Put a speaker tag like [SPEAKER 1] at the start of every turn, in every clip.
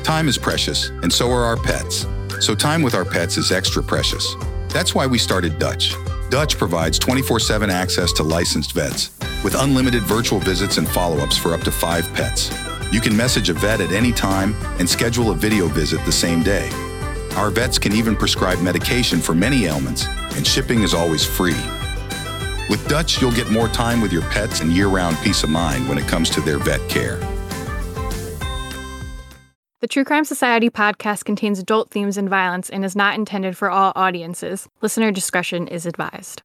[SPEAKER 1] Time is precious, and so are our pets. So time with our pets is extra precious. That's why we started Dutch. Dutch provides 24/7 access to licensed vets, with unlimited virtual visits and follow-ups for up to 5 pets. You can message a vet at any time and schedule a video visit the same day. Our vets can even prescribe medication for many ailments, and shipping is always free. With Dutch, you'll get more time with your pets and year-round peace of mind when it comes to their vet care.
[SPEAKER 2] The True Crime Society podcast contains adult themes and violence and is not intended for all audiences. Listener discretion is advised.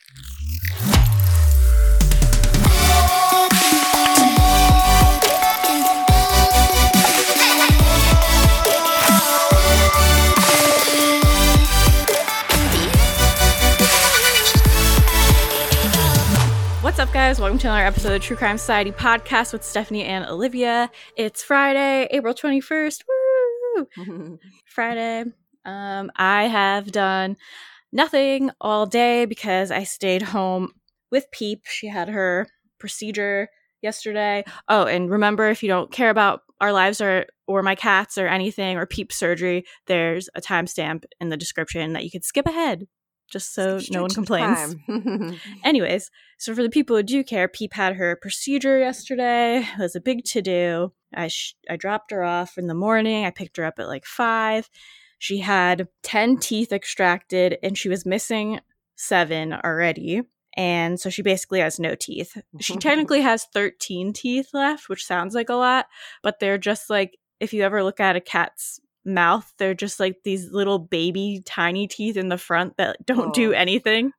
[SPEAKER 2] What's up, guys? Welcome to another episode of the True Crime Society podcast with Stephanie and Olivia. It's Friday, April 21st. Woo! Friday. I have done nothing all day because I stayed home with Peep. She had her procedure yesterday. Oh, and remember, if you don't care about our lives or my cats or anything or Peep surgery, there's a timestamp in the description that you could skip ahead. Just so no one complains. Anyways, so for the people who do care, Peep had her procedure yesterday. It was a big to-do. I dropped her off in the morning. I picked her up at like 5. She had 10 teeth extracted, and she was missing 7 already. And so she basically has no teeth. She technically has 13 teeth left, which sounds like a lot, but they're just like, if you ever look at a cat's mouth, they're just like these little baby tiny teeth in the front that don't do anything.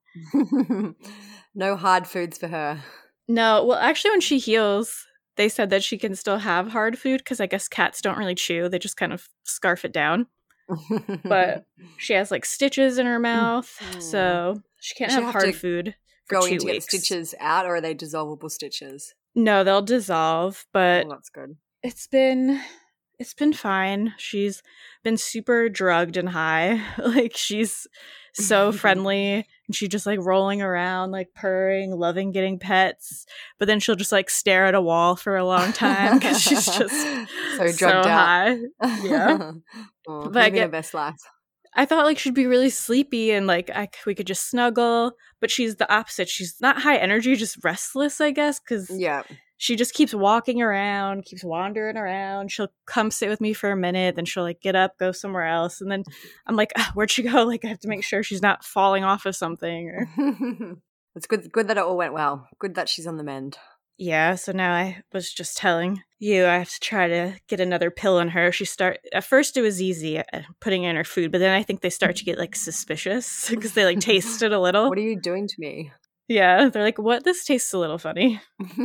[SPEAKER 3] No hard foods for her.
[SPEAKER 2] No, well, actually, when she heals, they said that she can still have hard food because I guess cats don't really chew. They just kind of scarf it down. But she has like stitches in her mouth, so she can't have hard food for 2 weeks.
[SPEAKER 3] To get stitches out, or are they dissolvable stitches?
[SPEAKER 2] No, they'll dissolve, but
[SPEAKER 3] that's good.
[SPEAKER 2] It's been fine. She's been super drugged and high. Like, she's so friendly, and she's just like rolling around, like purring, loving getting pets. But then she'll just like stare at a wall for a long time because she's just
[SPEAKER 3] so drugged out.
[SPEAKER 2] High. Yeah.
[SPEAKER 3] But living the best life.
[SPEAKER 2] I thought like she'd be really sleepy and like we could just snuggle, but she's the opposite. She's not high energy, just restless, I guess, because she just keeps walking around, keeps wandering around. She'll come sit with me for a minute, then she'll like get up, go somewhere else, and then I'm like, where'd she go? Like, I have to make sure she's not falling off of something. Or
[SPEAKER 3] It's good that it all went well. Good that she's on the mend.
[SPEAKER 2] Yeah, so now I was just telling you I have to try to get another pill in her. At first it was easy putting in her food, but then I think they start to get like suspicious because they like taste it a little.
[SPEAKER 3] What are you doing to me?
[SPEAKER 2] Yeah, they're like, what? This tastes a little funny.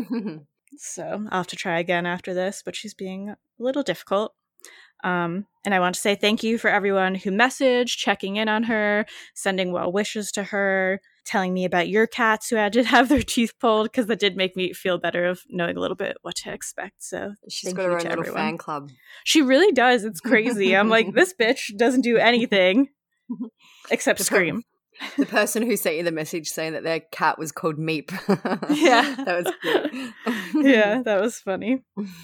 [SPEAKER 2] So I'll have to try again after this, but she's being a little difficult. And I want to say thank you for everyone who messaged, checking in on her, sending well wishes to her, telling me about your cats who had to have their teeth pulled, because that did make me feel better of knowing a little bit what to expect. So
[SPEAKER 3] she's got her own little fan club.
[SPEAKER 2] She really does. It's crazy. I'm like, this bitch doesn't do anything except scream.
[SPEAKER 3] The person who sent you the message saying that their cat was called Meep.
[SPEAKER 2] Yeah.
[SPEAKER 3] That was good.
[SPEAKER 2] Yeah, that was funny.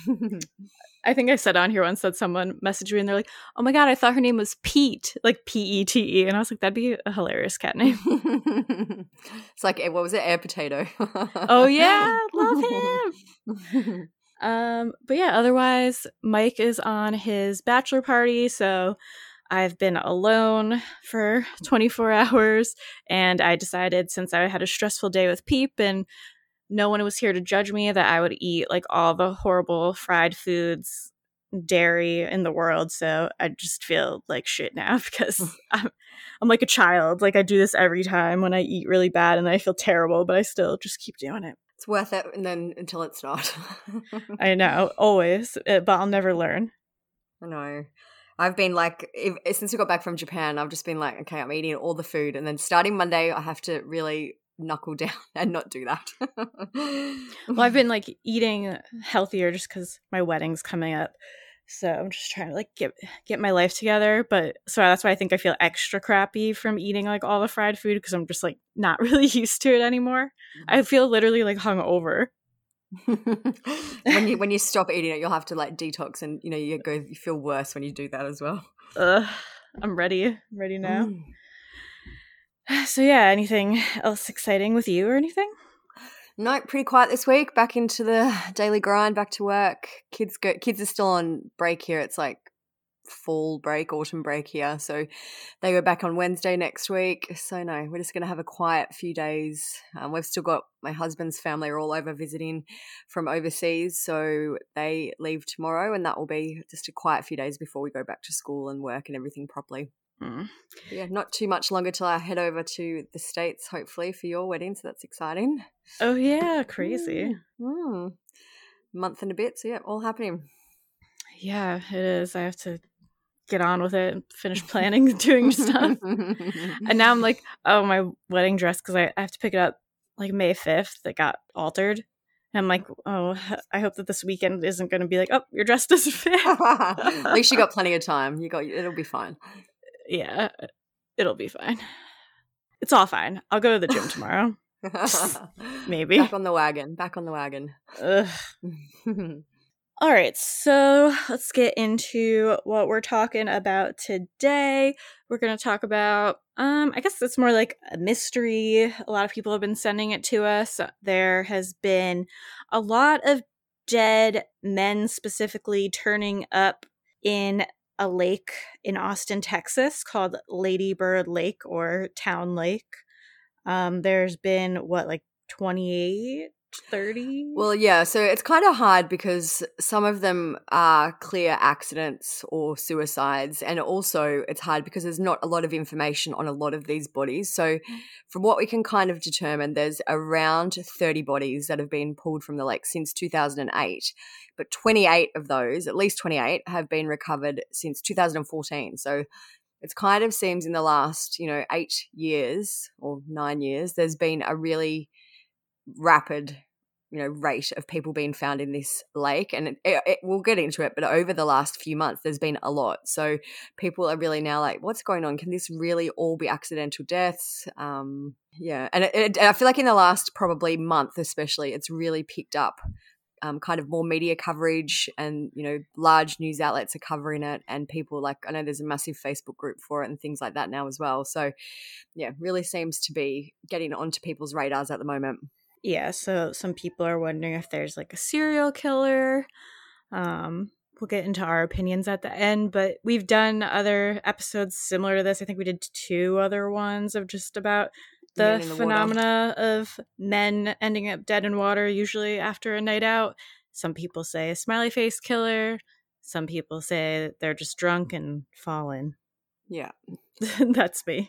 [SPEAKER 2] I think I said on here once that someone messaged me and they're like, oh my God, I thought her name was Pete, like Pete. And I was like, that'd be a hilarious cat name.
[SPEAKER 3] It's like, what was it? Air Potato.
[SPEAKER 2] Oh yeah, love him. But yeah, otherwise, Mike is on his bachelor party, so I've been alone for 24 hours, and I decided, since I had a stressful day with Peep and no one was here to judge me, that I would eat like all the horrible fried foods, dairy in the world. So I just feel like shit now because I'm like a child. Like, I do this every time when I eat really bad and I feel terrible, but I still just keep doing it.
[SPEAKER 3] It's worth it, and then until it's not.
[SPEAKER 2] I know, always, but I'll never learn.
[SPEAKER 3] I know. I've been like, since we got back from Japan, I've just been like, okay, I'm eating all the food, and then starting Monday, I have to really knuckle down and not do that.
[SPEAKER 2] Well, I've been like eating healthier just because my wedding's coming up, so I'm just trying to like get my life together. But so that's why I think I feel extra crappy from eating like all the fried food, because I'm just like not really used to it anymore. I feel literally like hungover.
[SPEAKER 3] when you stop eating it, you'll have to like detox, and you feel worse when you do that as well.
[SPEAKER 2] I'm ready now. So yeah, anything else exciting with you or anything?
[SPEAKER 3] No, pretty quiet this week. Back into the daily grind, back to work. Kids are still on break here. It's like fall break, autumn break here. So they go back on Wednesday next week. So no, we're just going to have a quiet few days. We've still got my husband's family are all over visiting from overseas. So they leave tomorrow, and that will be just a quiet few days before we go back to school and work and everything properly. Yeah, not too much longer till I head over to the States, hopefully, for your wedding. So that's exciting.
[SPEAKER 2] Oh yeah, crazy.
[SPEAKER 3] Month and a bit. So yeah, all happening.
[SPEAKER 2] Yeah, it is. I have to get on with it and finish planning and doing stuff. And now I'm like, oh, my wedding dress, because I have to pick it up like May 5th. That got altered. And I'm like, oh, I hope that this weekend isn't going to be like, oh, your dress doesn't fit.
[SPEAKER 3] At least you got plenty of time. It'll be fine.
[SPEAKER 2] Yeah, it'll be fine. It's all fine. I'll go to the gym tomorrow. Maybe.
[SPEAKER 3] Back on the wagon.
[SPEAKER 2] Ugh. All right, so let's get into what we're talking about today. We're going to talk about, I guess it's more like a mystery. A lot of people have been sending it to us. There has been a lot of dead men specifically turning up in a lake in Austin, Texas called Lady Bird Lake or Town Lake. There's been, 28? 30?
[SPEAKER 3] Well, yeah, so it's kind of hard because some of them are clear accidents or suicides, and also it's hard because there's not a lot of information on a lot of these bodies. So from what we can kind of determine, there's around 30 bodies that have been pulled from the lake since 2008, but 28 of those, at least 28, have been recovered since 2014. So it kind of seems in the last 8 years or 9 years there's been a really rapid rate of people being found in this lake, and we'll get into it, but over the last few months there's been a lot. So people are really now like, what's going on? Can this really all be accidental deaths? And I feel like in the last probably month especially, it's really picked up kind of more media coverage, and large news outlets are covering it, and people I know there's a massive Facebook group for it and things like that now as well. So yeah, really seems to be getting onto people's radars at the moment.
[SPEAKER 2] Yeah, so some people are wondering if there's a serial killer. We'll get into our opinions at the end, but we've done other episodes similar to this. I think we did 2 other ones of just about the phenomena of men ending up dead in water, usually after a night out. Some people say a smiley face killer. Some people say they're just drunk and fallen.
[SPEAKER 3] Yeah.
[SPEAKER 2] That's me.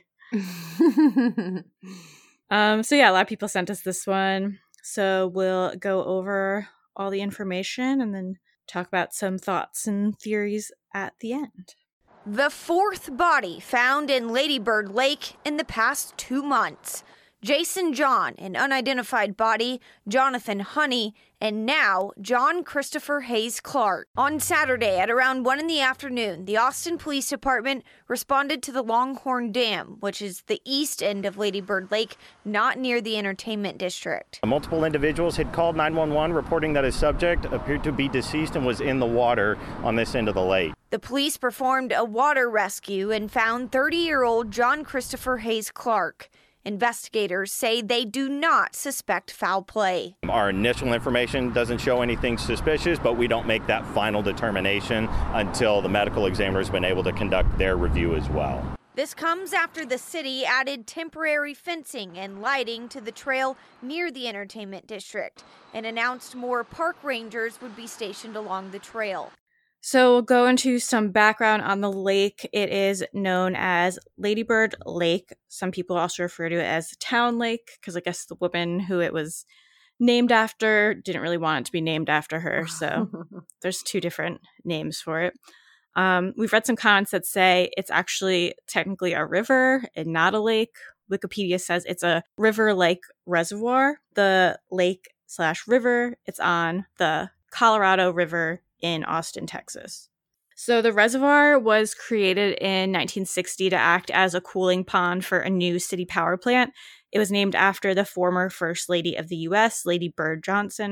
[SPEAKER 2] So yeah, a lot of people sent us this one. So we'll go over all the information and then talk about some thoughts and theories at the end.
[SPEAKER 4] The 4th body found in Lady Bird Lake in the past 2 months. Jason John, an unidentified body, Jonathan Honey, and now John Christopher Hayes Clark. On Saturday at around 1 p.m, the Austin Police Department responded to the Longhorn Dam, which is the east end of Lady Bird Lake, not near the entertainment district.
[SPEAKER 5] Multiple individuals had called 911 reporting that a subject appeared to be deceased and was in the water on this end of the lake.
[SPEAKER 4] The police performed a water rescue and found 30-year-old John Christopher Hayes Clark. Investigators say they do not suspect foul play.
[SPEAKER 5] Our initial information doesn't show anything suspicious, but we don't make that final determination until the medical examiner has been able to conduct their review as well.
[SPEAKER 4] This comes after the city added temporary fencing and lighting to the trail near the entertainment district and announced more park rangers would be stationed along the trail.
[SPEAKER 2] So we'll go into some background on the lake. It is known as Lady Bird Lake. Some people also refer to it as Town Lake because I guess the woman who it was named after didn't really want it to be named after her. So there's 2 different names for it. We've read some comments that say it's actually technically a river and not a lake. Wikipedia says it's a river-like reservoir. The lake/river, it's on the Colorado River in Austin, Texas. So the reservoir was created in 1960 to act as a cooling pond for a new city power plant. It was named after the former First Lady of the U.S., Lady Bird Johnson.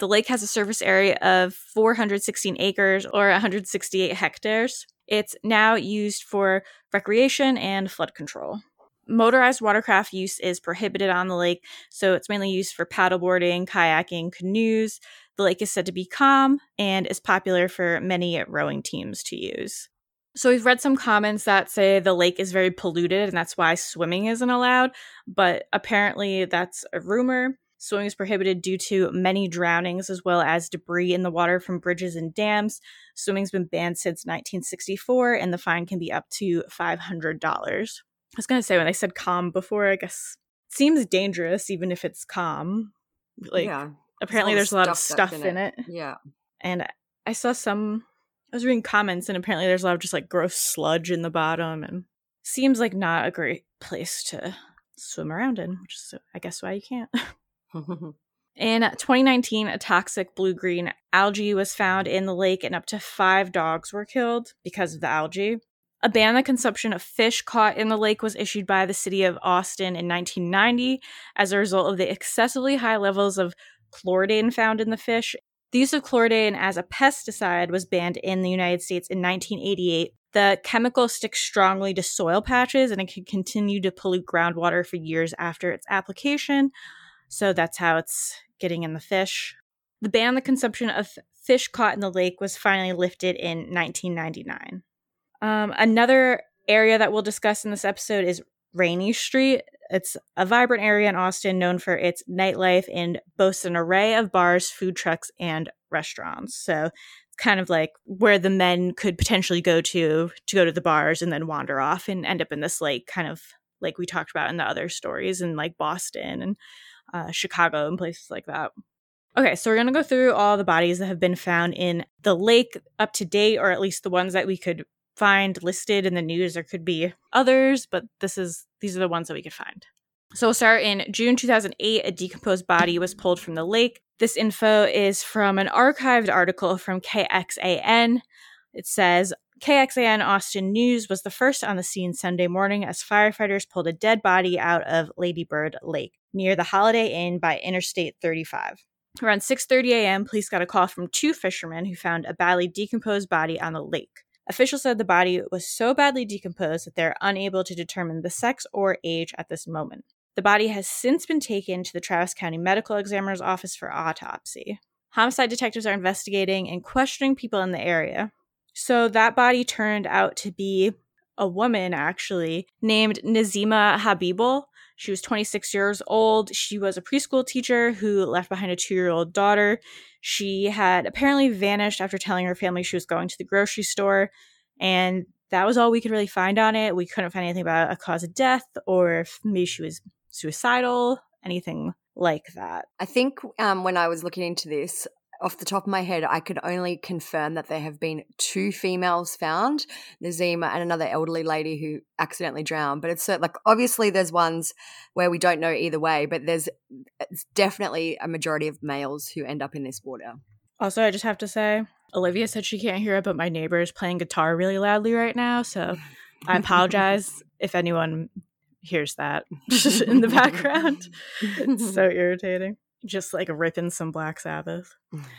[SPEAKER 2] The lake has a surface area of 416 acres or 168 hectares. It's now used for recreation and flood control. Motorized watercraft use is prohibited on the lake, so it's mainly used for paddleboarding, kayaking, canoes. The lake is said to be calm and is popular for many rowing teams to use. So we've read some comments that say the lake is very polluted and that's why swimming isn't allowed, but apparently that's a rumor. Swimming is prohibited due to many drownings as well as debris in the water from bridges and dams. Swimming's been banned since 1964, and the fine can be up to $500. I was going to say, when they said calm before, I guess it seems dangerous even if it's calm. Apparently there's a lot of stuff in it.
[SPEAKER 3] Yeah.
[SPEAKER 2] And I was reading comments, and apparently there's a lot of just like gross sludge in the bottom, and seems like not a great place to swim around in, which is I guess why you can't. In 2019, a toxic blue-green algae was found in the lake, and up to 5 dogs were killed because of the algae. A ban on the consumption of fish caught in the lake was issued by the city of Austin in 1990 as a result of the excessively high levels of chloridane found in the fish. The use of chloridane as a pesticide was banned in the United States in 1988. The chemical sticks strongly to soil patches, and it can continue to pollute groundwater for years after its application. So that's how it's getting in the fish. The ban on the consumption of fish caught in the lake was finally lifted in 1999. Another area that we'll discuss in this episode is Rainey Street. It's a vibrant area in Austin known for its nightlife and boasts an array of bars, food trucks, and restaurants. So it's kind of like where the men could potentially go to the bars and then wander off and end up in this lake, kind of like we talked about in the other stories in like Boston and Chicago and places like that. Okay, so we're going to go through all the bodies that have been found in the lake up to date, or at least the ones that we could find listed in the news. There could be others, but these are the ones that we could find. So we'll start in June 2008. A decomposed body was pulled from the lake. This info is from an archived article from KXAN. It says, KXAN Austin News was the first on the scene Sunday morning as firefighters pulled a dead body out of Lady Bird Lake near the Holiday Inn by Interstate 35. Around 6:30 a.m., police got a call from 2 fishermen who found a badly decomposed body on the lake. Officials said the body was so badly decomposed that they're unable to determine the sex or age at this moment. The body has since been taken to the Travis County Medical Examiner's office for autopsy. Homicide detectives are investigating and questioning people in the area. So that body turned out to be a woman, actually, named Nazima Habibul. She was 26 years old. She was a preschool teacher who left behind a 2-year-old daughter. She had apparently vanished after telling her family she was going to the grocery store, and that was all we could really find on it. We couldn't find anything about a cause of death or if maybe she was suicidal, anything like that.
[SPEAKER 3] I think when I was looking into this, off the top of my head, I could only confirm that there have been 2 females found, Nazima and another elderly lady who accidentally drowned. But it's like, obviously there's ones where we don't know either way, but it's definitely a majority of males who end up in this water.
[SPEAKER 2] Also, I just have to say, Olivia said she can't hear it, but my neighbor is playing guitar really loudly right now, so I apologize if anyone hears that in the background. It's so irritating. Just like ripping some Black Sabbath.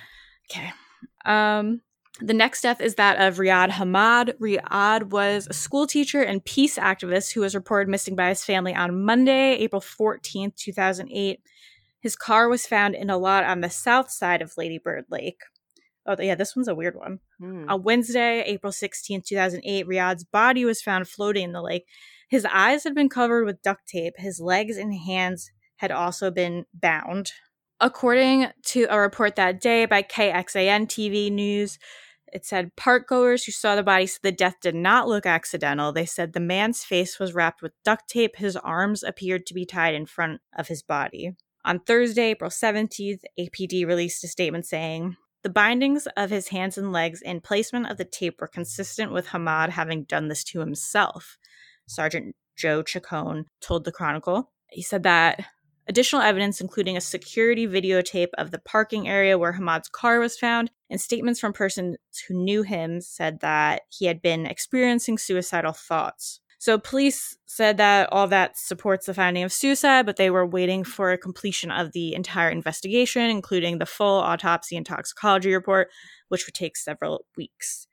[SPEAKER 2] Okay. The next death is that of Riyad Hamad. Riyad was a school teacher and peace activist who was reported missing by his family on Monday, April 14th, 2008. His car was found in a lot on the south side of Lady Bird Lake. Oh, yeah, this one's a weird one. On Wednesday, April 16th, 2008, Riyad's body was found floating in the lake. His eyes had been covered with duct tape. His legs and hands had also been bound. According to a report that day by KXAN TV News, it said parkgoers who saw the body said the death did not look accidental. They said the man's face was wrapped with duct tape. His arms appeared to be tied in front of his body. On Thursday, April 17th, APD released a statement saying, the bindings of his hands and legs and placement of the tape were consistent with Hamad having done this to himself, Sergeant Joe Chacon told the Chronicle. He said that additional evidence, including a security videotape of the parking area where Hamad's car was found, and statements from persons who knew him, said that he had been experiencing suicidal thoughts. So police said that all that supports the finding of suicide, but they were waiting for a completion of the entire investigation, including the full autopsy and toxicology report, which would take several weeks.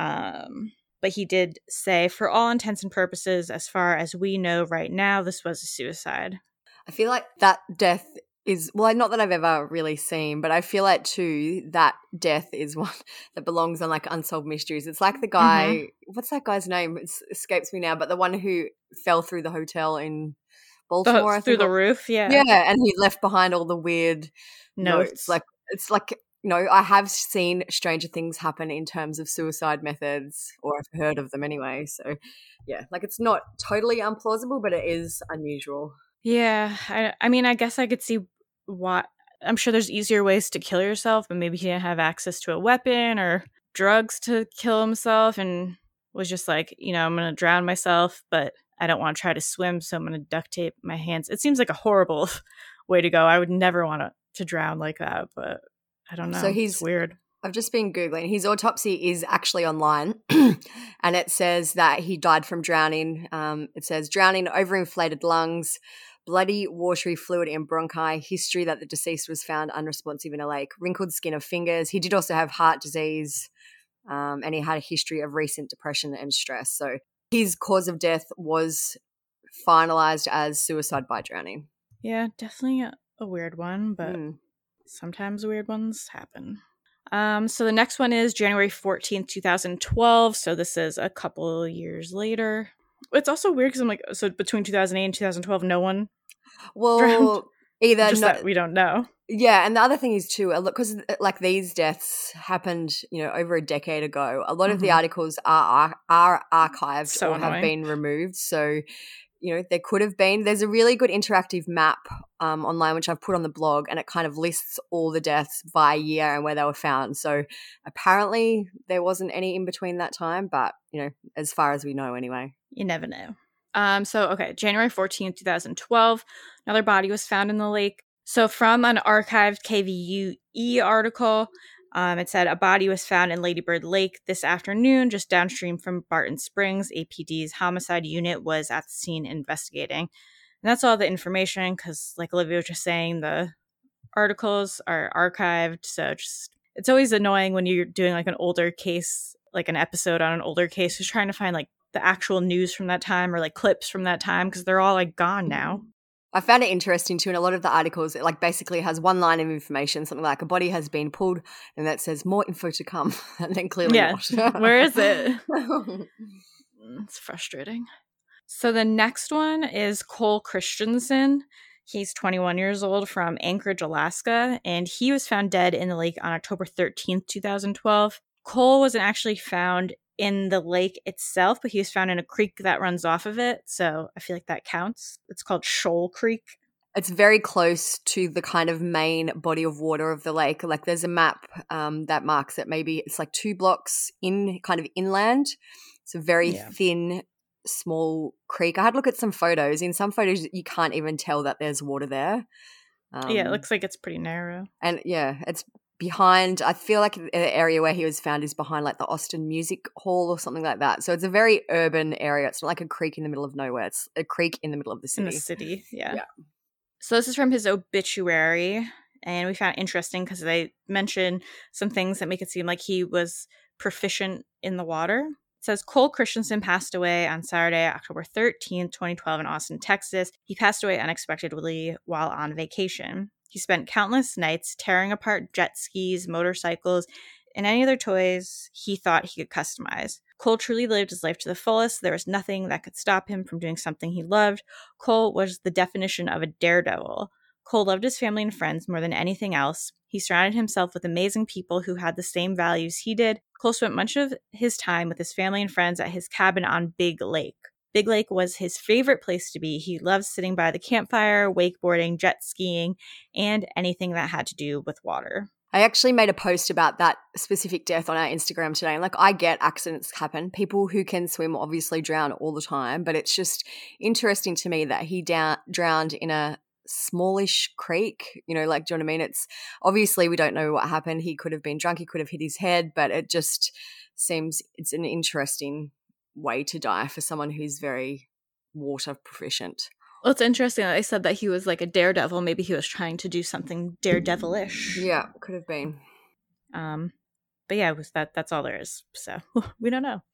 [SPEAKER 2] But he did say, for all intents and purposes, as far as we know right now, this was a suicide.
[SPEAKER 3] I feel like that death is, well, not that I've ever really seen, but I feel like too that death is one that belongs on like Unsolved Mysteries. It's like the guy, what's that guy's name? It escapes me now, but the one who fell through the hotel in Baltimore. I think,
[SPEAKER 2] through the roof, yeah.
[SPEAKER 3] Yeah, and he left behind all the weird notes. Like it's like, I have seen stranger things happen in terms of suicide methods, or I've heard of them anyway. So yeah, like it's not totally implausible, but it is unusual.
[SPEAKER 2] Yeah, I mean, I guess I could see why. I'm sure there's easier ways to kill yourself, but maybe he didn't have access to a weapon or drugs to kill himself and was just like, I'm going to drown myself, but I don't want to try to swim, so I'm going to duct tape my hands. It seems like a horrible way to go. I would never want to drown like that, but I don't know. So it's weird.
[SPEAKER 3] I've just been Googling. His autopsy is actually online, and it says that he died from drowning. It says drowning, overinflated lungs, bloody, watery fluid in bronchi, history that the deceased was found unresponsive in a lake, wrinkled skin of fingers. He did also have heart disease, and he had a history of recent depression and stress. So his cause of death was finalized as suicide by drowning.
[SPEAKER 2] Yeah, definitely a weird one, but sometimes weird ones happen. So the next one is January 14th, 2012. So this is a couple years later. It's also weird because I'm like, so between 2008 and 2012, no one drowned?
[SPEAKER 3] Either
[SPEAKER 2] just that we don't know.
[SPEAKER 3] Yeah, and the other thing is too, because like these deaths happened, over a decade ago. A lot of the articles are archived or have been removed. So there could have been. There's a really good interactive map online, which I've put on the blog, and it kind of lists all the deaths by year and where they were found. So apparently there wasn't any in between that time, but, as far as we know anyway.
[SPEAKER 2] You never know. January 14th, 2012, another body was found in the lake. So from an archived KVUE article, it said a body was found in Lady Bird Lake this afternoon, just downstream from Barton Springs. APD's homicide unit was at the scene investigating. And that's all the information because, like Olivia was just saying, the articles are archived. So it's always annoying when you're doing like an older case, like an episode on an older case, who's trying to find like the actual news from that time or like clips from that time because they're all like gone now.
[SPEAKER 3] I found it interesting too, in a lot of the articles, it like basically has one line of information, something like a body has been pulled, and that says more info to come, and then clearly not.
[SPEAKER 2] Where is it? It's frustrating. So the next one is Cole Christensen. He's 21 years old from Anchorage, Alaska, and he was found dead in the lake on October 13th, 2012. Cole wasn't actually found in the lake itself, but he was found in a creek that runs off of it. So I feel like that counts. It's called Shoal Creek.
[SPEAKER 3] It's very close to the kind of main body of water of the lake. Like there's a map that marks it. Maybe it's like 2 blocks kind of inland. It's a very thin, small creek. I had a look at some photos. In some photos, you can't even tell that there's water there.
[SPEAKER 2] It looks like it's pretty narrow.
[SPEAKER 3] And it's behind, I feel like the area where he was found is behind like the Austin Music Hall or something like that. So it's a very urban area. It's not like a creek in the middle of nowhere. It's a creek in the middle of the city.
[SPEAKER 2] In the city, yeah. So this is from his obituary, and we found it interesting because they mention some things that make it seem like he was proficient in the water. It says Cole Christensen passed away on Saturday, October 13th, 2012 in Austin, Texas. He passed away unexpectedly while on vacation. He spent countless nights tearing apart jet skis, motorcycles, and any other toys he thought he could customize. Cole truly lived his life to the fullest. There was nothing that could stop him from doing something he loved. Cole was the definition of a daredevil. Cole loved his family and friends more than anything else. He surrounded himself with amazing people who had the same values he did. Cole spent much of his time with his family and friends at his cabin on Big Lake. Big Lake was his favorite place to be. He loved sitting by the campfire, wakeboarding, jet skiing, and anything that had to do with water.
[SPEAKER 3] I actually made a post about that specific death on our Instagram today. And I get accidents happen. People who can swim obviously drown all the time, but it's just interesting to me that he drowned in a smallish creek. Do you know what I mean? It's obviously we don't know what happened. He could have been drunk. He could have hit his head, but it just seems it's an interesting way to die for someone who's very water proficient.
[SPEAKER 2] Well, it's interesting that they said that he was like a daredevil. Maybe he was trying to do something daredevilish.
[SPEAKER 3] Yeah, could have been.
[SPEAKER 2] But yeah, it was that's all there is. So we don't know.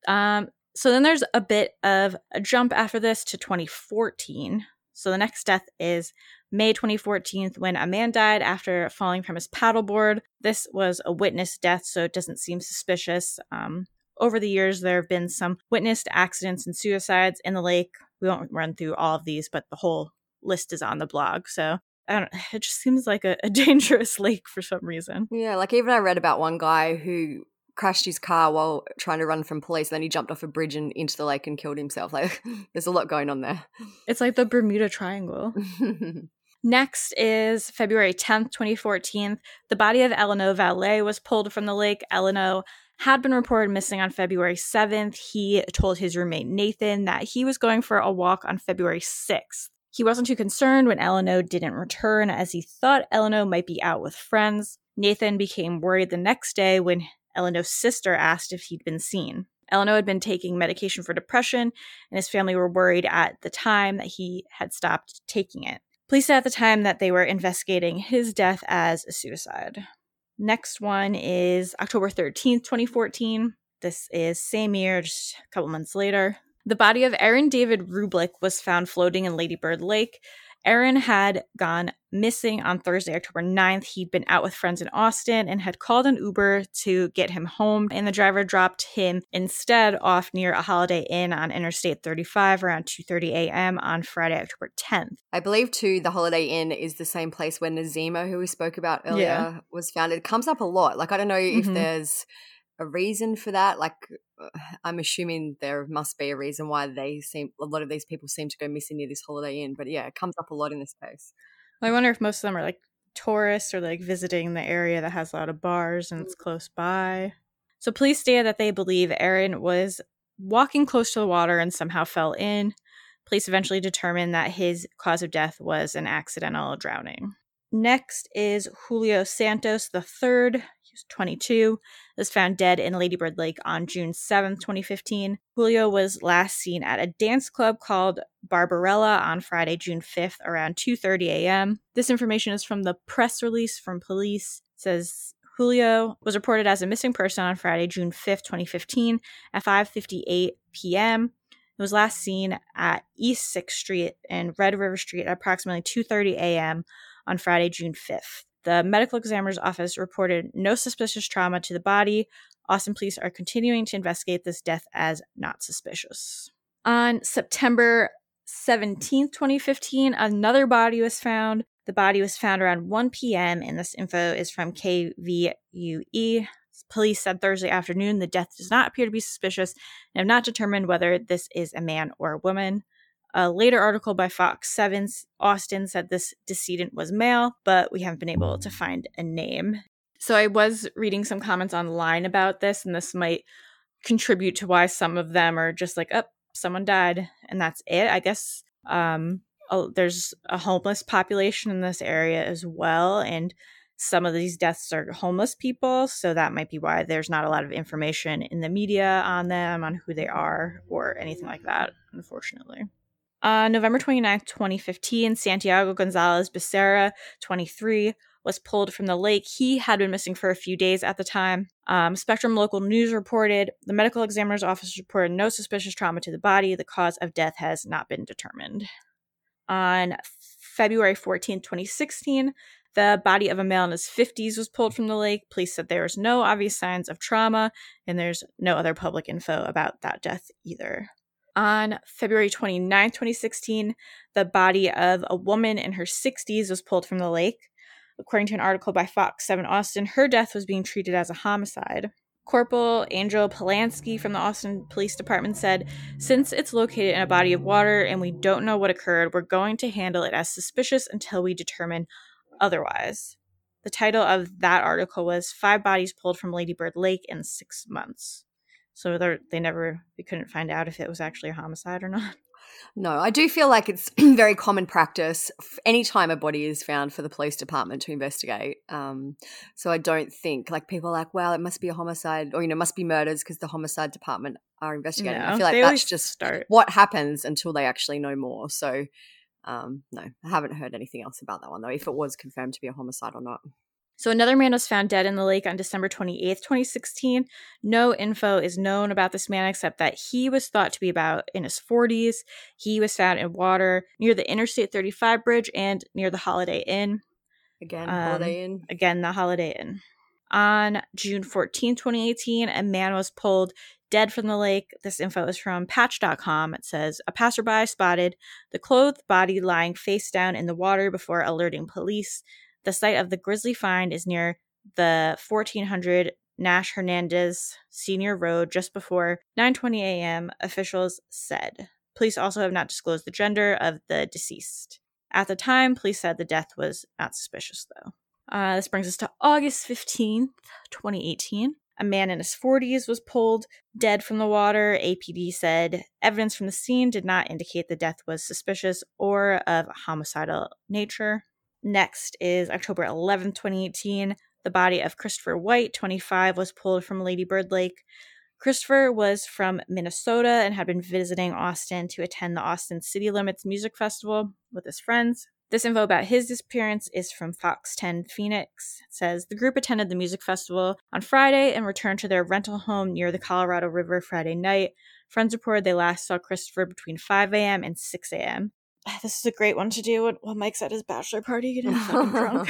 [SPEAKER 2] So then there's a bit of a jump after this to 2014. So the next death is May 2014, when a man died after falling from his paddleboard. This was a witness death, so it doesn't seem suspicious. Over the years, there have been some witnessed accidents and suicides in the lake. We won't run through all of these, but the whole list is on the blog. So it just seems like a dangerous lake for some reason.
[SPEAKER 3] Yeah, like even I read about one guy who crashed his car while trying to run from police, and then he jumped off a bridge and into the lake and killed himself. Like, there's a lot going on there.
[SPEAKER 2] It's like the Bermuda Triangle. Next is February 10th, 2014. The body of Eleno Valet was pulled from the lake. Eleno had been reported missing on February 7th. He told his roommate Nathan that he was going for a walk on February 6th. He wasn't too concerned when Eleno didn't return, as he thought Eleno might be out with friends. Nathan became worried the next day when Eleno's sister asked if he'd been seen. Eleno had been taking medication for depression, and his family were worried at the time that he had stopped taking it. Police said at the time that they were investigating his death as a suicide. Next one is October 13th, 2014. This is same year, just a couple months later. The body of Aaron David Rublik was found floating in Lady Bird Lake. Aaron had gone missing on Thursday, October 9th. He'd been out with friends in Austin and had called an Uber to get him home, and the driver dropped him instead off near a Holiday Inn on Interstate 35 around 2:30 a.m. on Friday, October 10th.
[SPEAKER 3] I believe, too, the Holiday Inn is the same place where Nazima, who we spoke about earlier, was found. It comes up a lot. Like, I don't know if there's a reason for that. Like, I'm assuming there must be a reason why a lot of these people seem to go missing near this Holiday Inn. But yeah, it comes up a lot in this case.
[SPEAKER 2] Well, I wonder if most of them are like tourists or like visiting the area that has a lot of bars and it's close by. So police stated that they believe Aaron was walking close to the water and somehow fell in. Police eventually determined that his cause of death was an accidental drowning. Next is Julio Santos III. He was 22. Was found dead in Lady Bird Lake on June 7th, 2015. Julio was last seen at a dance club called Barbarella on Friday, June 5th, around 2:30 a.m. This information is from the press release from police. It says Julio was reported as a missing person on Friday, June 5th, 2015 at 5:58 p.m. It was last seen at East 6th Street and Red River Street at approximately 2:30 a.m. on Friday, June 5th. The medical examiner's office reported no suspicious trauma to the body. Austin police are continuing to investigate this death as not suspicious. On September 17th, 2015, another body was found. The body was found around 1 p.m., and this info is from KVUE. Police said Thursday afternoon the death does not appear to be suspicious and have not determined whether this is a man or a woman. A later article by Fox 7 Austin said this decedent was male, but we haven't been able to find a name. So I was reading some comments online about this, and this might contribute to why some of them are just like, oh, someone died, and that's it. I guess there's a homeless population in this area as well, and some of these deaths are homeless people, so that might be why there's not a lot of information in the media on them, on who they are, or anything like that, unfortunately. On November 29th, 2015, Santiago Gonzalez Becerra, 23, was pulled from the lake. He had been missing for a few days at the time. Spectrum Local News reported the medical examiner's office reported no suspicious trauma to the body. The cause of death has not been determined. On February 14th, 2016, the body of a male in his 50s was pulled from the lake. Police said there was no obvious signs of trauma, and there's no other public info about that death either. On February 29, 2016, the body of a woman in her 60s was pulled from the lake. According to an article by Fox 7 Austin, her death was being treated as a homicide. Corporal Angel Polanski from the Austin Police Department said, "Since it's located in a body of water and we don't know what occurred, we're going to handle it as suspicious until we determine otherwise." The title of that article was 5 Bodies Pulled from Lady Bird Lake in 6 months. So they couldn't find out if it was actually a homicide or not.
[SPEAKER 3] No, I do feel like it's very common practice anytime a body is found for the police department to investigate. So I don't think like people are like, well, it must be a homicide or, it must be murders because the homicide department are investigating.
[SPEAKER 2] No,
[SPEAKER 3] I feel like that's just what happens until they actually know more. So no, I haven't heard anything else about that one though, if it was confirmed to be a homicide or not.
[SPEAKER 2] So another man was found dead in the lake on December 28th, 2016. No info is known about this man except that he was thought to be about in his 40s. He was found in water near the Interstate 35 bridge and near the Holiday Inn.
[SPEAKER 3] Holiday Inn.
[SPEAKER 2] Again, the Holiday Inn. On June 14, 2018, a man was pulled dead from the lake. This info is from patch.com. It says, a passerby spotted the clothed body lying face down in the water before alerting police. The site of the grisly find is near the 1400 Nash Hernandez Senior Road just before 9:20 a.m., officials said. Police also have not disclosed the gender of the deceased. At the time, police said the death was not suspicious, though. This brings us to August 15th, 2018. A man in his 40s was pulled dead from the water. APD said evidence from the scene did not indicate the death was suspicious or of homicidal nature. Next is October 11th, 2018. The body of Christopher White, 25, was pulled from Lady Bird Lake. Christopher was from Minnesota and had been visiting Austin to attend the Austin City Limits Music Festival with his friends. This info about his disappearance is from Fox 10 Phoenix. It says, the group attended the music festival on Friday and returned to their rental home near the Colorado River Friday night. Friends reported they last saw Christopher between 5 a.m. and 6 a.m. This is a great one to do while Mike's at his bachelor party getting fucking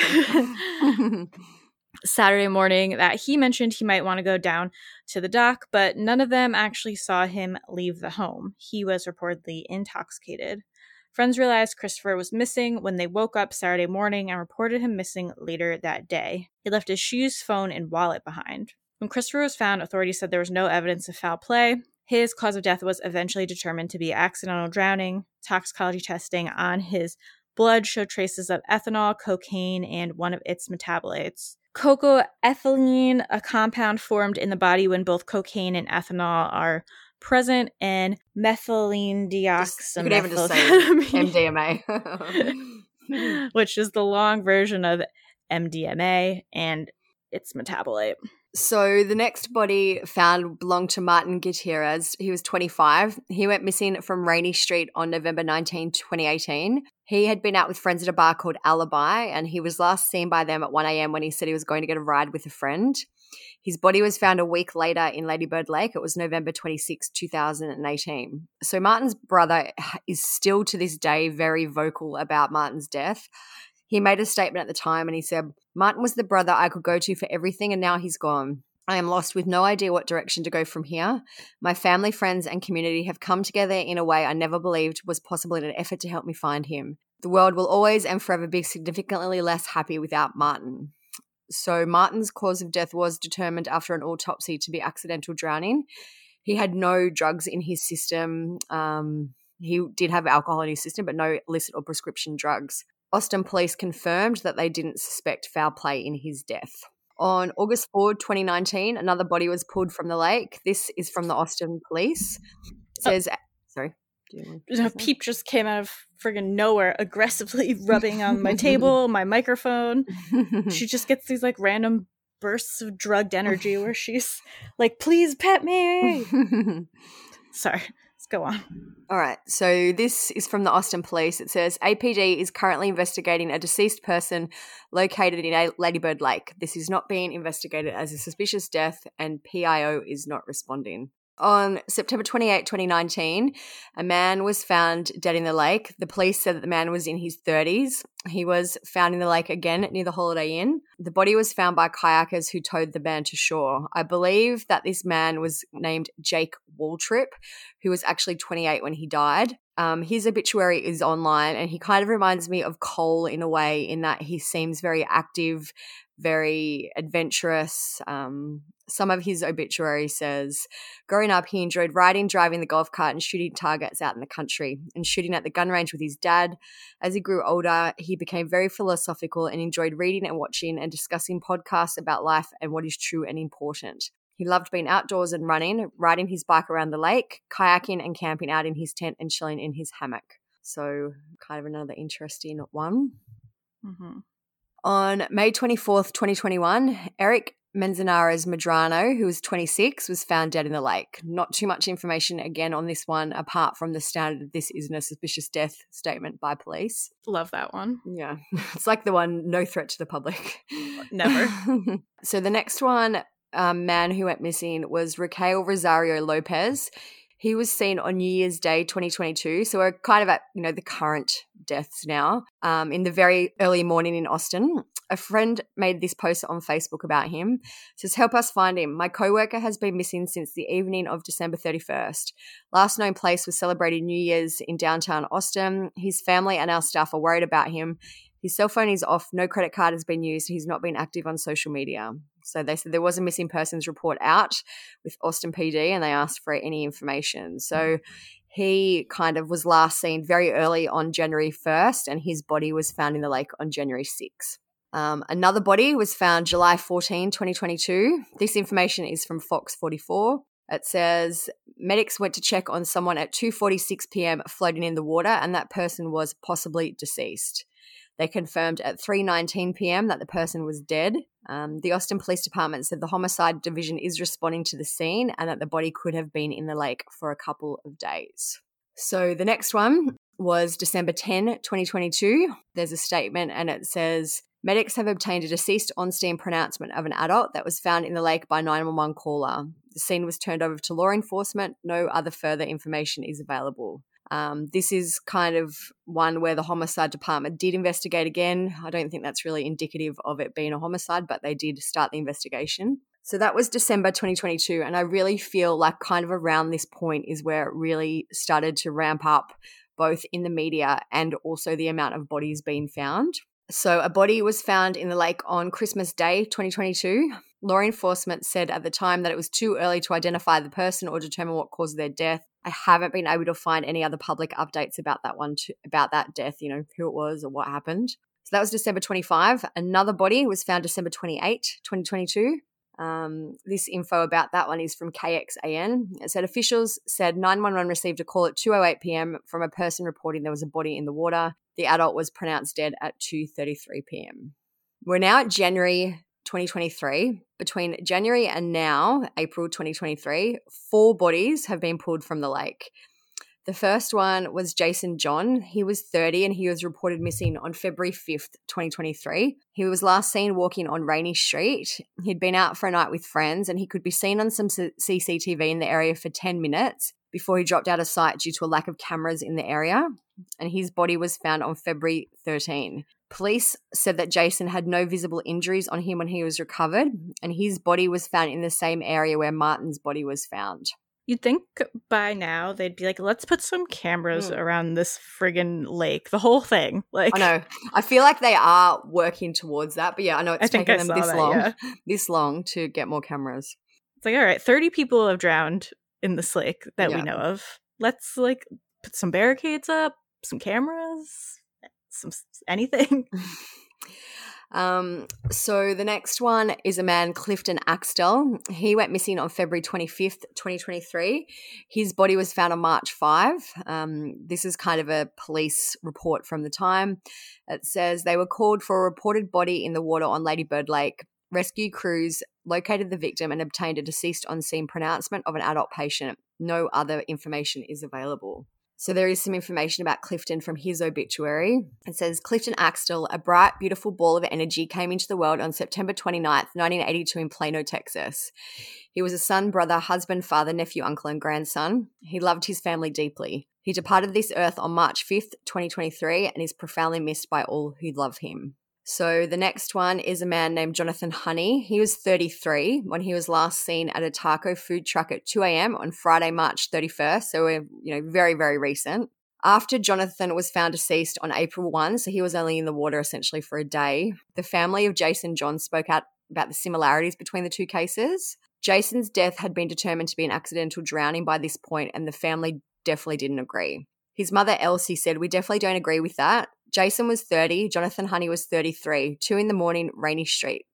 [SPEAKER 2] drunk. Saturday morning that he mentioned he might want to go down to the dock, but none of them actually saw him leave the home. He was reportedly intoxicated. Friends realized Christopher was missing when they woke up Saturday morning and reported him missing later that day. He left his shoes, phone, and wallet behind. When Christopher was found, authorities said there was no evidence of foul play. His cause of death was eventually determined to be accidental drowning. Toxicology testing on his blood showed traces of ethanol, cocaine, and one of its metabolites. Cocoethylene, a compound formed in the body when both cocaine and ethanol are present, and methylene dioxymethylamine.
[SPEAKER 3] You could even just say MDMA.
[SPEAKER 2] Which is the long version of MDMA and its metabolite.
[SPEAKER 3] So the next body found belonged to Martin Gutierrez. He was 25. He went missing from Rainey Street on November 19, 2018. He had been out with friends at a bar called Alibi, and he was last seen by them at 1 a.m. when he said he was going to get a ride with a friend. His body was found a week later in Lady Bird Lake. It was November 26, 2018. So Martin's brother is still to this day very vocal about Martin's death. He made a statement at the time and he said, Martin was the brother I could go to for everything and now he's gone. I am lost with no idea what direction to go from here. My family, friends and community have come together in a way I never believed was possible in an effort to help me find him. The world will always and forever be significantly less happy without Martin. So Martin's cause of death was determined after an autopsy to be accidental drowning. He had no drugs in his system. He did have alcohol in his system, but no illicit or prescription drugs. Austin police confirmed that they didn't suspect foul play in his death. On August 4, 2019, another body was pulled from the lake. This is from the Austin police. It says, sorry.
[SPEAKER 2] Peep just came out of friggin' nowhere, aggressively rubbing on my table, my microphone. She just gets these like random bursts of drugged energy where she's like, please pet me. Sorry. Go on.
[SPEAKER 3] All right. So this is from the Austin police. It says APD is currently investigating a deceased person located in Lady Bird Lake. This is not being investigated as a suspicious death and PIO is not responding. On September 28, 2019, a man was found dead in the lake. The police said that the man was in his 30s. He was found in the lake again near the Holiday Inn. The body was found by kayakers who towed the man to shore. I believe that this man was named Jake Waltrip, who was actually 28 when he died. His obituary is online and he kind of reminds me of Cole in a way in that he seems very active, very adventurous. Some of his obituary says, growing up, he enjoyed riding, driving the golf cart and shooting targets out in the country and shooting at the gun range with his dad. As he grew older, he became very philosophical and enjoyed reading and watching and discussing podcasts about life and what is true and important. He loved being outdoors and running, riding his bike around the lake, kayaking and camping out in his tent and chilling in his hammock. So kind of another interesting one.
[SPEAKER 2] Mm-hmm.
[SPEAKER 3] On May 24th, 2021, Eric Manzanares Medrano, who was 26, was found dead in the lake. Not too much information again on this one, apart from the standard "this isn't a suspicious death" statement by police.
[SPEAKER 2] Love that one.
[SPEAKER 3] Yeah, it's like the one, no threat to the public.
[SPEAKER 2] Never.
[SPEAKER 3] So the next one, man who went missing, was Raquel Rosario Lopez. He was seen on New Year's Day 2022, so we're kind of at, the current deaths now, in the very early morning in Austin. A friend made this post on Facebook about him. It says, "Help us find him. My coworker has been missing since the evening of December 31st. Last known place was celebrating New Year's in downtown Austin. His family and our staff are worried about him. His cell phone is off. No credit card has been used. He's not been active on social media." So they said there was a missing persons report out with Austin PD and they asked for any information. So he kind of was last seen very early on January 1st and his body was found in the lake on January 6th. Another body was found July 14, 2022. This information is from Fox 44. It says, medics went to check on someone at 2:46 p.m. floating in the water and that person was possibly deceased. They confirmed at 3:19 p.m. that the person was dead. The Austin Police Department said the homicide division is responding to the scene and that the body could have been in the lake for a couple of days. So the next one was December 10, 2022. There's a statement and it says, medics have obtained a deceased on-scene pronouncement of an adult that was found in the lake by 911 caller. The scene was turned over to law enforcement. No other further information is available. This is kind of one where the homicide department did investigate again. I don't think that's really indicative of it being a homicide, but they did start the investigation. So that was December 2022, and I really feel like kind of around this point is where it really started to ramp up, both in the media and also the amount of bodies being found. So a body was found in the lake on Christmas Day 2022. Law enforcement said at the time that it was too early to identify the person or determine what caused their death. I haven't been able to find any other public updates about that one, about that death, who it was or what happened. So that was December 25. Another body was found December 28, 2022. This info about that one is from KXAN. It said officials said 911 received a call at 2:08 p.m. from a person reporting there was a body in the water. The adult was pronounced dead at 2:33 p.m. We're now at January 2023. Between January and now, April 2023, 4 bodies have been pulled from the lake. The first one was Jason John. He was 30 and he was reported missing on February 5th, 2023. He was last seen walking on Rainy Street. He'd been out for a night with friends and he could be seen on some CCTV in the area for 10 minutes before he dropped out of sight due to a lack of cameras in the area. And his body was found on February 13. Police said that Jason had no visible injuries on him when he was recovered, and his body was found in the same area where Martin's body was found.
[SPEAKER 2] You'd think by now they'd be like, let's put some cameras around this friggin' lake, the whole thing. I
[SPEAKER 3] know. I feel like they are working towards that, but yeah, I know it's taken them this long to get more cameras.
[SPEAKER 2] It's like, all right, 30 people have drowned in this lake that we know of. Let's put some barricades up, some cameras, some anything.
[SPEAKER 3] So the next one is a man, Clifton Axtell. He went missing on February 25th, 2023. His body was found on March 5. This is kind of a police report from the time. It says they were called for a reported body in the water on Lady Bird Lake. Rescue crews located the victim and obtained a deceased on-scene pronouncement of an adult patient. No other information is available. So there is some information about Clifton from his obituary. It says, Clifton Axtell, a bright, beautiful ball of energy, came into the world on September 29th, 1982 in Plano, Texas. He was a son, brother, husband, father, nephew, uncle, and grandson. He loved his family deeply. He departed this earth on March 5th, 2023, and is profoundly missed by all who love him. So the next one is a man named Jonathan Honey. He was 33 when he was last seen at a taco food truck at 2 a.m. on Friday, March 31st. So we're, very, very recent. After Jonathan was found deceased on April 1, so he was only in the water essentially for a day, the family of Jason John spoke out about the similarities between the two cases. Jason's death had been determined to be an accidental drowning by this point, and the family definitely didn't agree. His mother, Elsie, said, "We definitely don't agree with that. Jason was 30, Jonathan Honey was 33, 2 a.m, Rainy Street.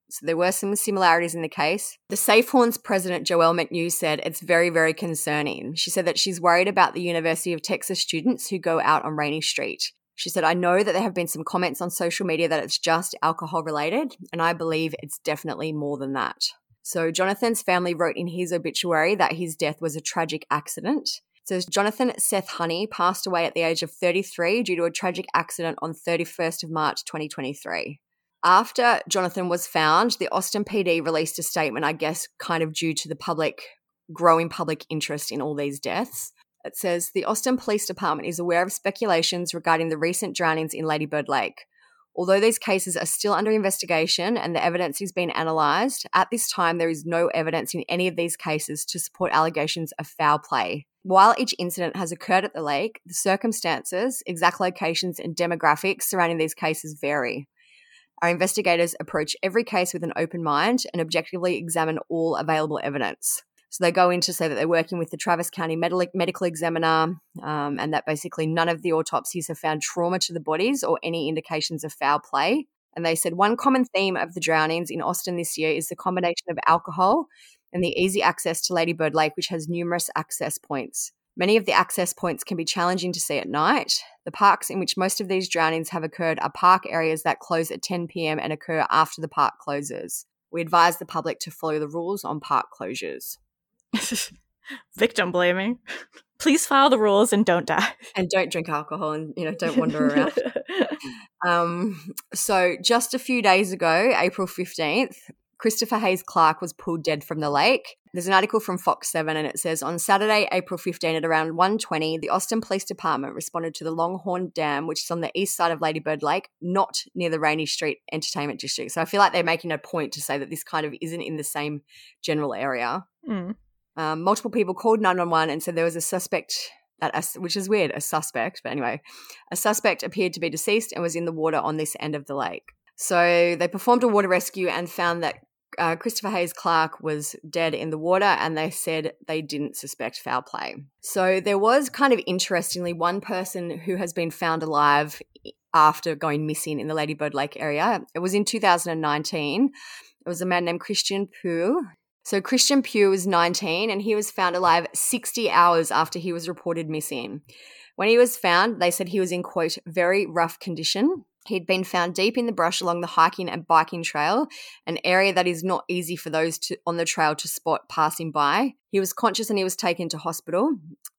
[SPEAKER 3] So there were some similarities in the case. The Safe Horns president, Joelle McNew, said it's very, very concerning. She said that she's worried about the University of Texas students who go out on Rainey Street. She said, I know that there have been some comments on social media that it's just alcohol related, and I believe it's definitely more than that. So Jonathan's family wrote in his obituary that his death was a tragic accident. It says Jonathan Seth Honey passed away at the age of 33 due to a tragic accident on 31st of March 2023. After Jonathan was found, the Austin PD released a statement, I guess, kind of due to the growing public interest in all these deaths. It says, the Austin Police Department is aware of speculations regarding the recent drownings in Lady Bird Lake. Although these cases are still under investigation and the evidence is being analysed, at this time there is no evidence in any of these cases to support allegations of foul play. While each incident has occurred at the lake, the circumstances, exact locations and demographics surrounding these cases vary. Our investigators approach every case with an open mind and objectively examine all available evidence. So they go in to say that they're working with the Travis County medical examiner and that basically none of the autopsies have found trauma to the bodies or any indications of foul play. And they said one common theme of the drownings in Austin this year is the combination of alcohol and the easy access to Lady Bird Lake, which has numerous access points. Many of the access points can be challenging to see at night. The parks in which most of these drownings have occurred are park areas that close at 10 p.m. and occur after the park closes. We advise the public to follow the rules on park closures.
[SPEAKER 2] Victim blaming. Please follow the rules and don't die.
[SPEAKER 3] And don't drink alcohol and, don't wander around. So just a few days ago, April 15th, Christopher Hayes Clark was pulled dead from the lake. There's an article from Fox 7 and it says, on Saturday, April 15 at around 1:20, the Austin Police Department responded to the Longhorn Dam, which is on the east side of Lady Bird Lake, not near the Rainey Street Entertainment District. So I feel like they're making a point to say that this kind of isn't in the same general area. Multiple people called 911 and said there was a suspect, which is weird, a suspect. But anyway, a suspect appeared to be deceased and was in the water on this end of the lake. So they performed a water rescue and found that Christopher Hayes Clark was dead in the water, and they said they didn't suspect foul play. So there was kind of interestingly one person who has been found alive after going missing in the Lady Bird Lake area. It was in 2019. It was a man named Christian Pugh. So Christian Pugh was 19 and he was found alive 60 hours after he was reported missing. When he was found, they said he was in, quote, very rough condition. He'd been found deep in the brush along the hiking and biking trail, an area that is not easy for those on the trail to spot passing by. He was conscious and he was taken to hospital.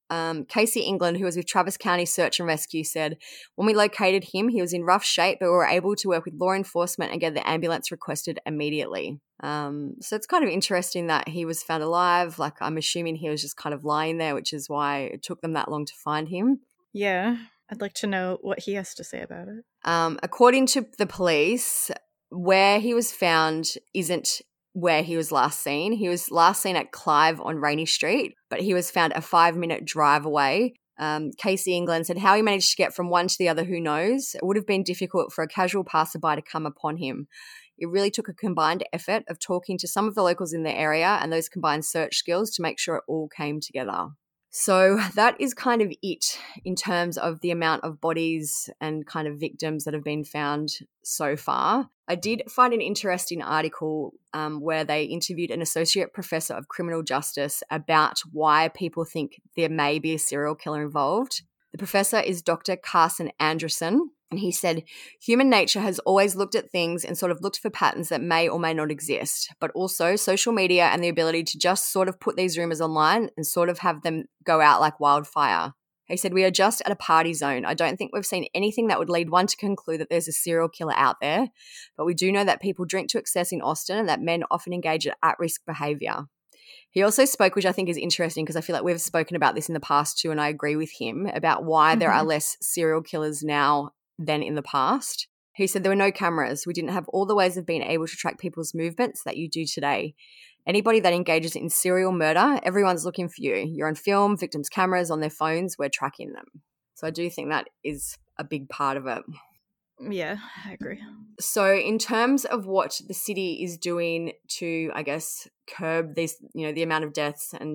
[SPEAKER 3] Casey England, who was with Travis County Search and Rescue, said, when we located him, he was in rough shape, but we were able to work with law enforcement and get the ambulance requested immediately. So it's kind of interesting that he was found alive. Like, I'm assuming he was just kind of lying there, which is why it took them that long to find him.
[SPEAKER 2] Yeah, I'd like to know what he has to say about it.
[SPEAKER 3] According to the police, where he was found isn't where he was last seen. He was last seen at Clive on Rainey Street, but he was found a 5-minute drive away. Casey England said how he managed to get from one to the other, who knows? It would have been difficult for a casual passerby to come upon him. It really took a combined effort of talking to some of the locals in the area and those combined search skills to make sure it all came together. So that is kind of it in terms of the amount of bodies and kind of victims that have been found so far. I did find an interesting article where they interviewed an associate professor of criminal justice about why people think there may be a serial killer involved. The professor is Dr. Carson Anderson, and he said, human nature has always looked at things and sort of looked for patterns that may or may not exist, but also social media and the ability to just sort of put these rumors online and sort of have them go out like wildfire. He said, we are just at a party zone. I don't think we've seen anything that would lead one to conclude that there's a serial killer out there, but we do know that people drink to excess in Austin and that men often engage in at-risk behavior. He also spoke, which I think is interesting because I feel like we've spoken about this in the past too, and I agree with him about why there are less serial killers now than in the past. He said there were no cameras. We didn't have all the ways of being able to track people's movements that you do today. Anybody that engages in serial murder, everyone's looking for you. You're on film, victims' cameras on their phones, we're tracking them. So I do think that is a big part of it.
[SPEAKER 2] Yeah, I agree.
[SPEAKER 3] So in terms of what the city is doing to, I guess, curb these, the amount of deaths and,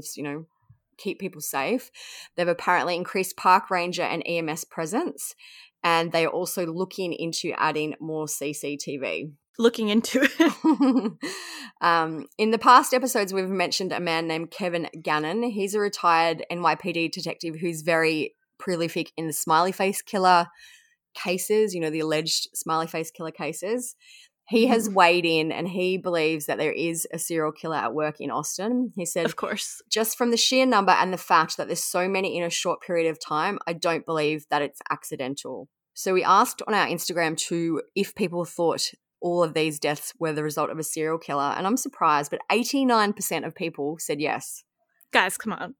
[SPEAKER 3] keep people safe, they've apparently increased park ranger and EMS presence, and they are also looking into adding more CCTV.
[SPEAKER 2] looking into it.
[SPEAKER 3] In the past episodes, we've mentioned a man named Kevin Gannon. He's a retired NYPD detective who's very prolific in the smiley face killer cases, the alleged smiley face killer cases. He has weighed in and he believes that there is a serial killer at work in Austin. He said,
[SPEAKER 2] of course,
[SPEAKER 3] just from the sheer number and the fact that there's so many in a short period of time, I don't believe that it's accidental. So we asked on our Instagram too if people thought all of these deaths were the result of a serial killer. And I'm surprised, but 89% of people said yes.
[SPEAKER 2] Guys, come on.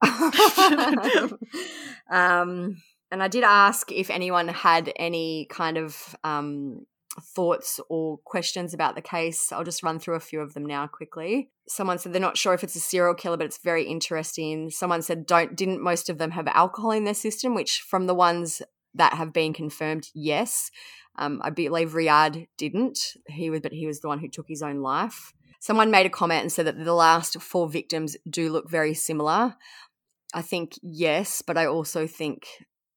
[SPEAKER 3] And I did ask if anyone had any kind of thoughts or questions about the case. I'll just run through a few of them now quickly. Someone said they're not sure if it's a serial killer, but it's very interesting. Someone said didn't most of them have alcohol in their system, which from the ones that have been confirmed, yes. I believe Riyadh didn't. He was the one who took his own life. Someone made a comment and said that the last 4 victims do look very similar. I think yes, but I also think,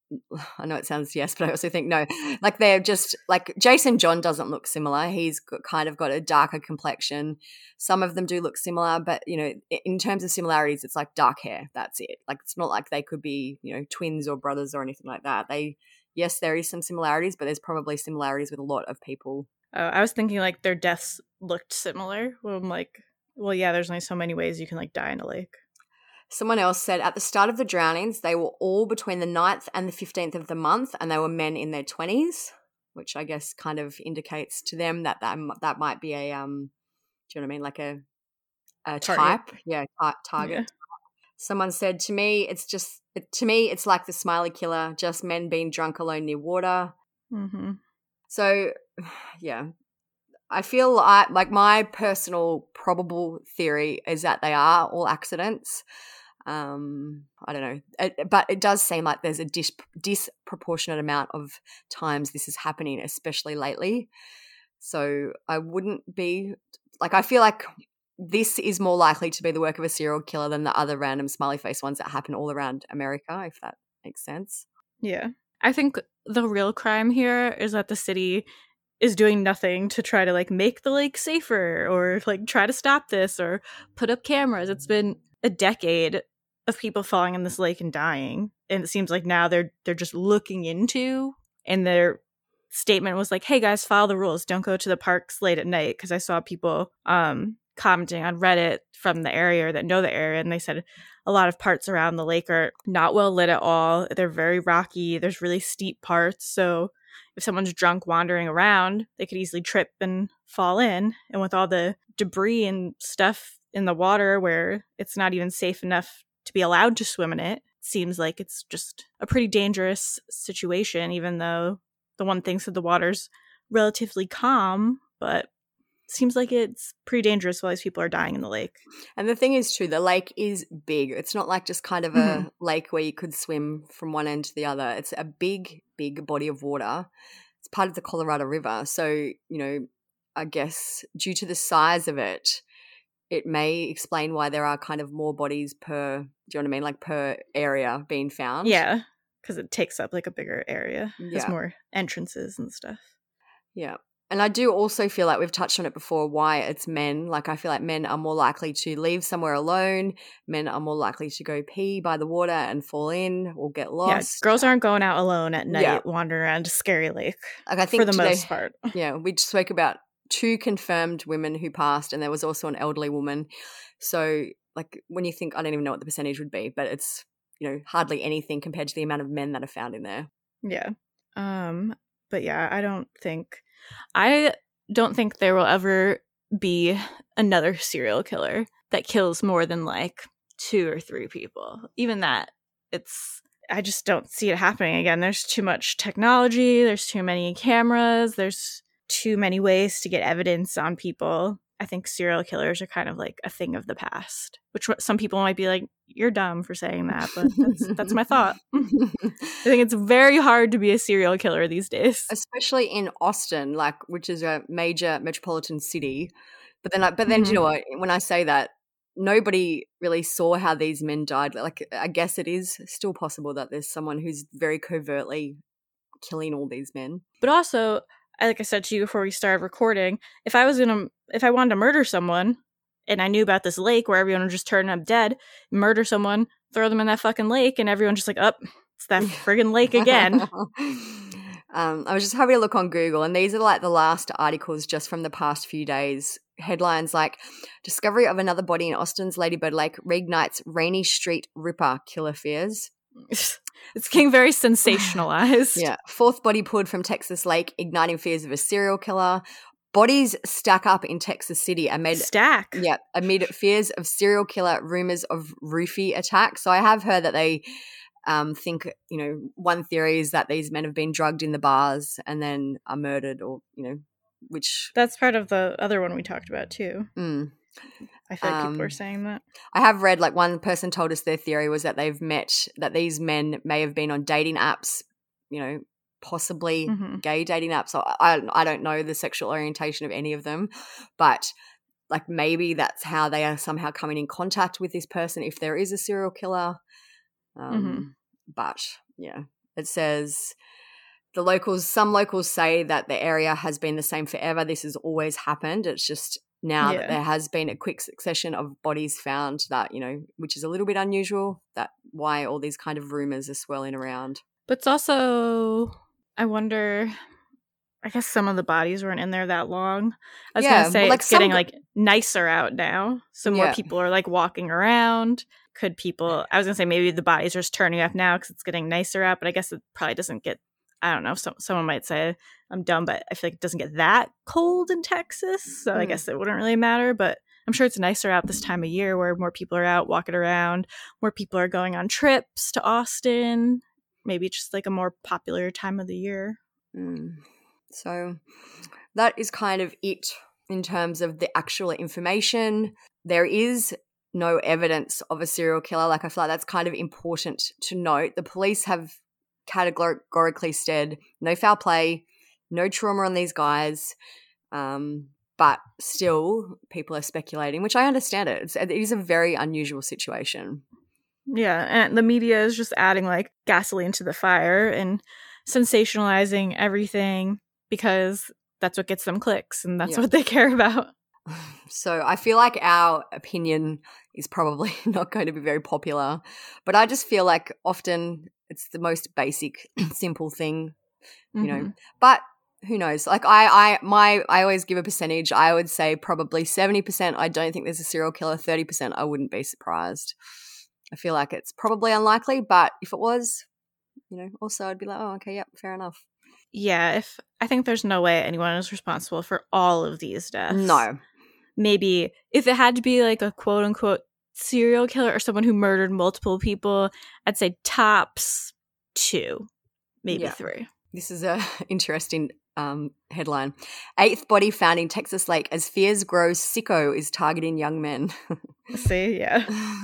[SPEAKER 3] I know it sounds yes, but I also think no. Like they're just like Jason John doesn't look similar. He's kind of got a darker complexion. Some of them do look similar, but in terms of similarities, it's like dark hair. That's it. Like it's not like they could be twins or brothers or anything like that. Yes, there is some similarities, but there's probably similarities with a lot of people.
[SPEAKER 2] I was thinking like their deaths looked similar. Well, I'm like, well, yeah, there's only so many ways you can like die in a lake.
[SPEAKER 3] Someone else said at the start of the drownings, they were all between the 9th and the 15th of the month, and they were men in their 20s, which I guess kind of indicates to them that might be a, do you know what I mean? Like a type. Yeah, target. Yeah. Someone said to me, it's like the smiley killer, just men being drunk alone near water.
[SPEAKER 2] Mm-hmm.
[SPEAKER 3] So, yeah. I feel like my personal probable theory is that they are all accidents. I don't know. But it does seem like there's a disproportionate amount of times this is happening, especially lately. So I wouldn't be – like I feel like this is more likely to be the work of a serial killer than the other random smiley face ones that happen all around America, if that makes sense.
[SPEAKER 2] Yeah. I think the real crime here is that the city is doing nothing to try to like make the lake safer or like try to stop this or put up cameras. It's been a decade of people falling in this lake and dying, and it seems like now they're just looking into, and their statement was like, hey guys, follow the rules, don't go to the parks late at night, because I saw people commenting on Reddit from the area that know the area, and they said a lot of parts around the lake are not well lit at all. They're very rocky, there's really steep parts, so if someone's drunk wandering around, they could easily trip and fall in. And with all the debris and stuff in the water where it's not even safe enough to be allowed to swim in it, seems like it's just a pretty dangerous situation, even though the one thinks that the water's relatively calm, but seems like it's pretty dangerous while these people are dying in the lake.
[SPEAKER 3] And the thing is too, the lake is big. It's not like just kind of a lake where you could swim from one end to the other. It's a big, big body of water. It's part of the Colorado River. So, I guess due to the size of it, it may explain why there are kind of more bodies per, do you know what I mean? Like per area being found.
[SPEAKER 2] Yeah, because it takes up like a bigger area.
[SPEAKER 3] Yeah.
[SPEAKER 2] There's more entrances and stuff.
[SPEAKER 3] Yeah. And I do also feel like we've touched on it before, why it's men. Like I feel like men are more likely to leave somewhere alone. Men are more likely to go pee by the water and fall in or get lost.
[SPEAKER 2] Yeah, girls aren't going out alone at night wandering around a scary lake,
[SPEAKER 3] like I think
[SPEAKER 2] for the most part.
[SPEAKER 3] Yeah, we spoke about 2 confirmed women who passed, and there was also an elderly woman. So like when you think, I don't even know what the percentage would be, but it's, hardly anything compared to the amount of men that are found in there.
[SPEAKER 2] Yeah. But yeah, I don't think there will ever be another serial killer that kills more than like 2 or 3 people. Even that, I just don't see it happening again. There's too much technology, there's too many cameras, there's too many ways to get evidence on people. I think serial killers are kind of like a thing of the past, which some people might be like, you're dumb for saying that, but that's my thought. I think it's very hard to be a serial killer these days.
[SPEAKER 3] Especially in Austin, which is a major metropolitan city. But then you know what, when I say that, nobody really saw how these men died. Like, I guess it is still possible that there's someone who's very covertly killing all these men.
[SPEAKER 2] But also, like I said to you before we started recording, if I wanted to murder someone and I knew about this lake where everyone would just turn up dead, murder someone, throw them in that fucking lake, and everyone's just like, it's that friggin' lake again.
[SPEAKER 3] I was just having a look on Google, and these are like the last articles just from the past few days. Headlines like, discovery of another body in Austin's Ladybird Lake reignites Rainy Street Ripper killer fears.
[SPEAKER 2] It's getting very sensationalized.
[SPEAKER 3] Yeah. Fourth body pulled from Texas lake, igniting fears of a serial killer. Bodies stack up in Texas City amid fears of serial killer, rumors of roofie attacks. So I have heard that they think, one theory is that these men have been drugged in the bars and then are murdered, or, which...
[SPEAKER 2] That's part of the other one we talked about too. I feel like people are saying that.
[SPEAKER 3] I have read, like, one person told us their theory was that that these men may have been on dating apps, possibly gay dating apps. So I don't know the sexual orientation of any of them, but like maybe that's how they are somehow coming in contact with this person if there is a serial killer. But yeah, it says some locals say that the area has been the same forever. This has always happened. It's just now that there has been a quick succession of bodies found that, which is a little bit unusual, that why all these kind of rumors are swirling around.
[SPEAKER 2] But it's also, I wonder, I guess some of the bodies weren't in there that long. I was going to say, it's getting like nicer out now. So more people are like walking around. I was going to say maybe the bodies are just turning up now because it's getting nicer out, but I guess it probably doesn't get, I don't know, someone might say I'm dumb, but I feel like it doesn't get that cold in Texas. So I guess it wouldn't really matter, but I'm sure it's nicer out this time of year where more people are out walking around, more people are going on trips to Austin. Maybe it's just like a more popular time of the year.
[SPEAKER 3] So that is kind of it in terms of the actual information. There is no evidence of a serial killer. Like, I feel like that's kind of important to note. The police have categorically said no foul play, no trauma on these guys, but still people are speculating, which I understand it. It is a very unusual situation.
[SPEAKER 2] Yeah, and the media is just adding like gasoline to the fire and sensationalizing everything because that's what gets them clicks and that's what they care about.
[SPEAKER 3] So I feel like our opinion is probably not going to be very popular, but I just feel like often it's the most basic, simple thing, but who knows? Like I always give a percentage. I would say probably 70% I don't think there's a serial killer, 30% I wouldn't be surprised. I feel like it's probably unlikely, but if it was, also I'd be like, oh, okay, yep, fair enough.
[SPEAKER 2] Yeah, I think there's no way anyone is responsible for all of these deaths.
[SPEAKER 3] No.
[SPEAKER 2] Maybe if it had to be like a quote unquote serial killer or someone who murdered multiple people, I'd say tops 2, maybe 3.
[SPEAKER 3] This is a interesting headline. 8th body found in Texas lake as fears grow. Sicko is targeting young men.
[SPEAKER 2] See, yeah.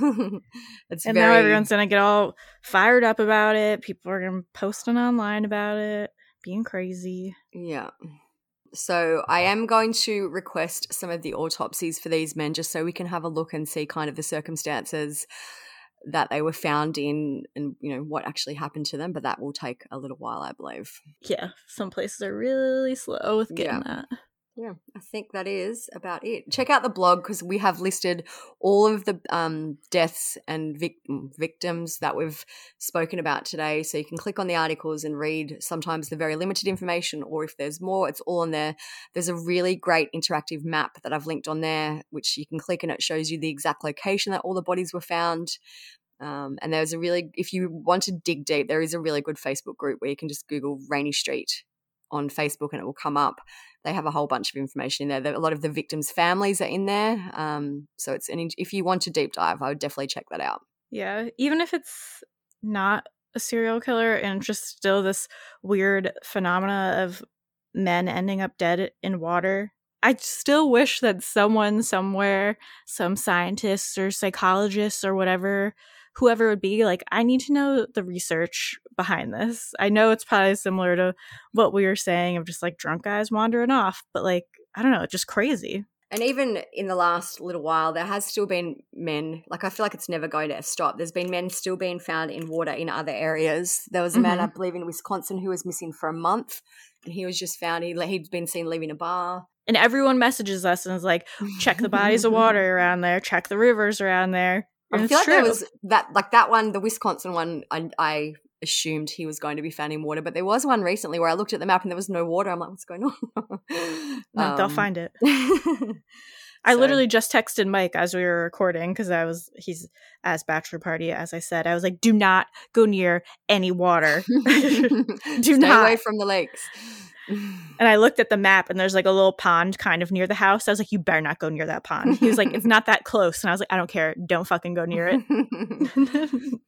[SPEAKER 2] Now everyone's going to get all fired up about it. People are going to posting online about it, being crazy.
[SPEAKER 3] Yeah. So I am going to request some of the autopsies for these men just so we can have a look and see kind of the circumstances that they were found in and, what actually happened to them. But that will take a little while, I believe.
[SPEAKER 2] Yeah. Some places are really slow with getting that.
[SPEAKER 3] Yeah, I think that is about it. Check out the blog because we have listed all of the deaths and victims that we've spoken about today. So you can click on the articles and read sometimes the very limited information, or if there's more, it's all on there. There's a really great interactive map that I've linked on there, which you can click and it shows you the exact location that all the bodies were found. And there's if you want to dig deep, there is a really good Facebook group where you can just Google Rainy Street on Facebook and it will come up. They have a whole bunch of information in there. A lot of the victims' families are in there. So if you want to deep dive, I would definitely check that out.
[SPEAKER 2] Yeah, even if it's not a serial killer and just still this weird phenomena of men ending up dead in water, I still wish that someone somewhere, some scientists or psychologists or whatever, whoever it would be, like, I need to know the research behind this. I know it's probably similar to what we were saying of just like drunk guys wandering off, but like, I don't know, it's just crazy.
[SPEAKER 3] And even in the last little while, there has still been men, like I feel like it's never going to stop. There's been men still being found in water in other areas. There was a man, I believe, in Wisconsin who was missing for a month, and he was just found, he'd been seen leaving a bar.
[SPEAKER 2] And everyone messages us and is like, check the bodies of water around there, check the rivers around there. And
[SPEAKER 3] I feel like
[SPEAKER 2] true.
[SPEAKER 3] there was that one, the Wisconsin one, I assumed he was going to be found in water, but there was one recently where I looked at the map and there was no water. I'm like, what's going on?
[SPEAKER 2] No, they'll find it. I literally just texted Mike as we were recording because he's as bachelor party, as I said. I was like, do not go near any water. Stay
[SPEAKER 3] away from the lakes.
[SPEAKER 2] And I looked at the map and there's like a little pond kind of near the house. I was like, you better not go near that pond. He was like, it's not that close. And I was like, I don't care. Don't fucking go near it.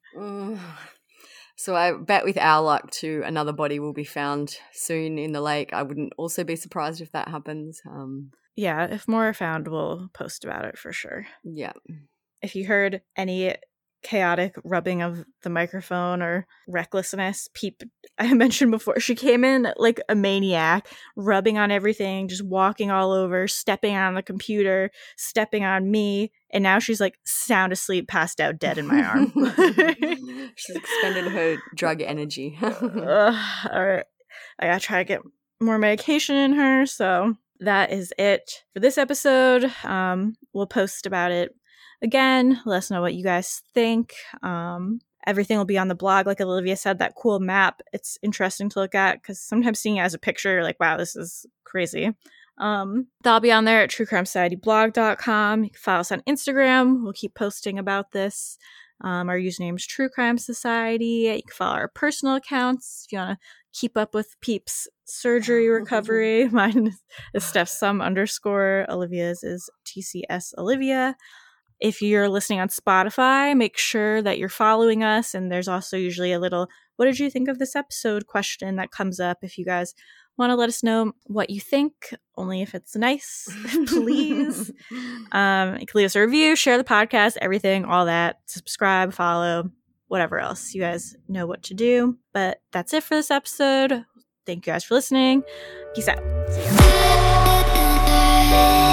[SPEAKER 3] So I bet with our luck too, another body will be found soon in the lake. I wouldn't also be surprised if that happens.
[SPEAKER 2] Yeah, if more are found, we'll post about it for sure.
[SPEAKER 3] Yeah.
[SPEAKER 2] If you heard any chaotic rubbing of the microphone or recklessness, Peep, I mentioned before, she came in like a maniac, rubbing on everything, just walking all over, stepping on the computer, stepping on me, and now she's like sound asleep, passed out, dead in my arm.
[SPEAKER 3] She's expended her drug energy.
[SPEAKER 2] All right, I gotta try to get more medication in her. So that is it for this episode. We'll post about it again. Let us know what you guys think. Everything will be on the blog, like Olivia said, that cool map. It's interesting to look at because sometimes seeing it as a picture, you're like, wow, this is crazy. That'll be on there at truecrimesocietyblog.com. You can follow us on Instagram. We'll keep posting about this. Our username is True Crime Society. You can follow our personal accounts if you want to keep up with Peep's surgery recovery. Mine is StephSum_. Olivia's is TCS Olivia. If you're listening on Spotify, make sure that you're following us. And there's also usually a little, what did you think of this episode question that comes up if you guys want to let us know what you think, only if it's nice, please. You can leave us a review, share the podcast, everything, all that. Subscribe, follow, whatever else. You guys know what to do. But that's it for this episode. Thank you guys for listening. Peace out. See ya.